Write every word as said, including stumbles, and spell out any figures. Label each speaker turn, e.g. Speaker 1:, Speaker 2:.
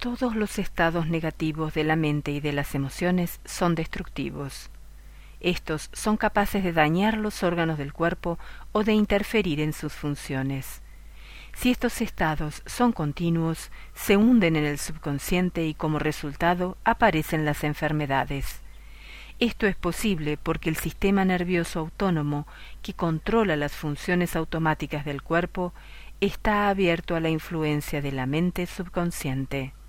Speaker 1: Todos los estados negativos de la mente y de las emociones son destructivos. Estos son capaces de dañar los órganos del cuerpo o de interferir en sus funciones. Si estos estados son continuos, se hunden en el subconsciente y como resultado aparecen las enfermedades. Esto es posible porque el sistema nervioso autónomo, que controla las funciones automáticas del cuerpo, está abierto a la influencia de la mente subconsciente.